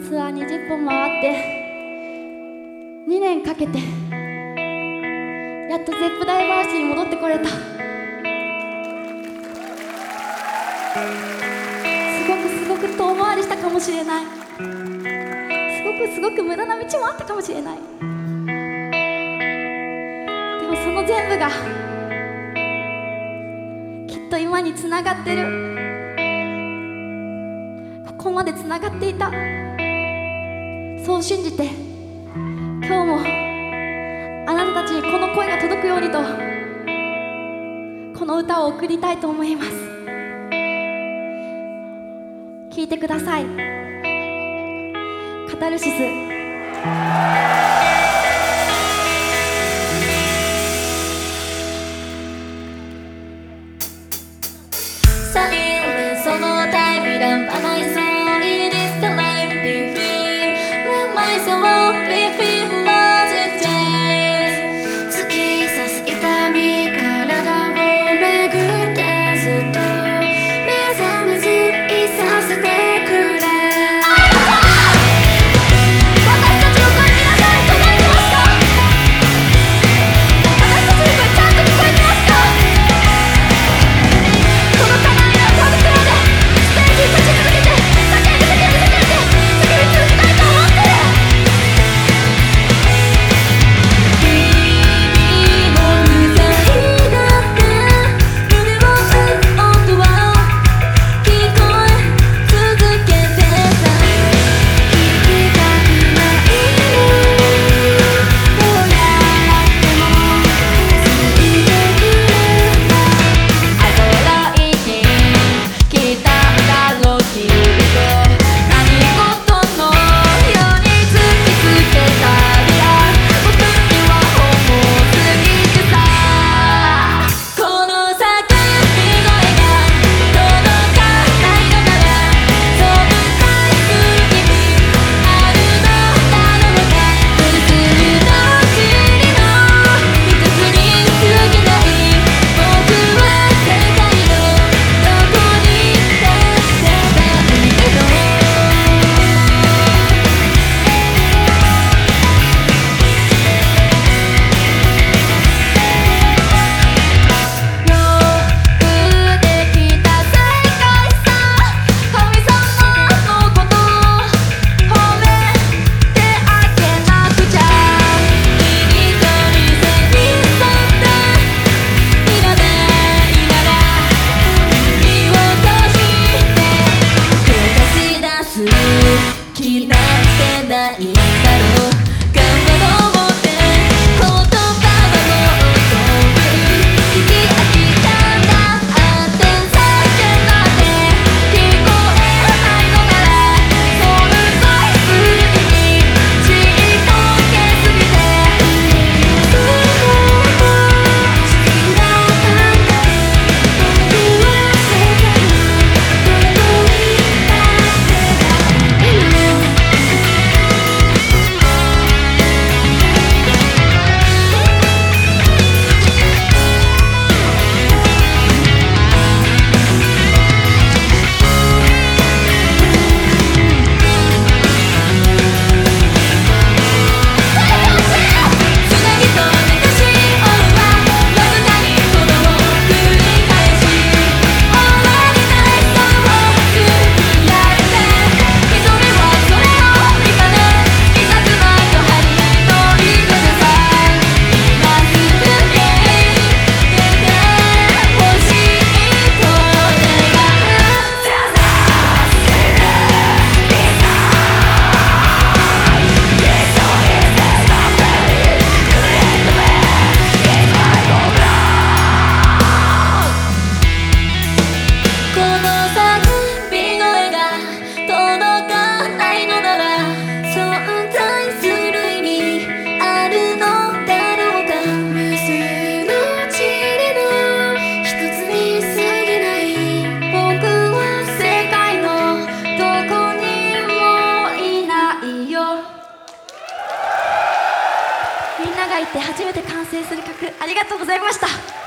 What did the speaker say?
ツアー20本回って2年かけてやっとゼップダイバーシティに戻ってこれた。すごく遠回りしたかもしれない。すごく無駄な道もあったかもしれない。でもその全部がきっと今につながってる。ここまでつながっていた。そう信じて今日もあなたたちにこの声が届くようにとこの歌を送りたいと思います。聴いてください。カタルシス。 Silence on all time, we don't buy my soul. It is the life we feel. When my soul, we feel lost in days. 突き刺す痛み、体を巡ってずっと目覚めずいさせてくれ。私たちの声皆さん届いてますか？私たちの声ちゃんと聞こえてますか？この叶いの届くまでステージ立ち続けて叫び続けたいと思ってる。君の不在だって胸を打つ音は聞こえ続けてた。聞きたくないどうやってもついてくる。驚いてきたんだろうきっと。何事のように突きつけたりゃ僕には重すぎてさ。この叫び声が届かないのなら存在する意味あるのだろうか。普通の塵の一つに過ぎない僕は世界のどこにだってないけど。よくできた世界さ。神様のこと褒めてあげなくちゃ。一人線に沿っていらないなら見落として照らし出す気なんてないんだろう。頑張ろうって言葉はもう飛ぶ。聞き飽きたんだって叫んだって聞こえないのなら存在する意味ちっとけすぎて。好きだったんだ僕は世界のどこにだってないの。つなぎとめかしおるはわずかにこの繰り返し終わりないそのつやれて一人はそれを見かねいさつまと針の糸でさまっすぐに出てほしいと願この叫び声が届かないのなら存在する意味あるのだろうか。無数の塵の一つに過ぎない僕は世界のどこにもいないよ。 みんながいて初めて完成する曲、ありがとうございました。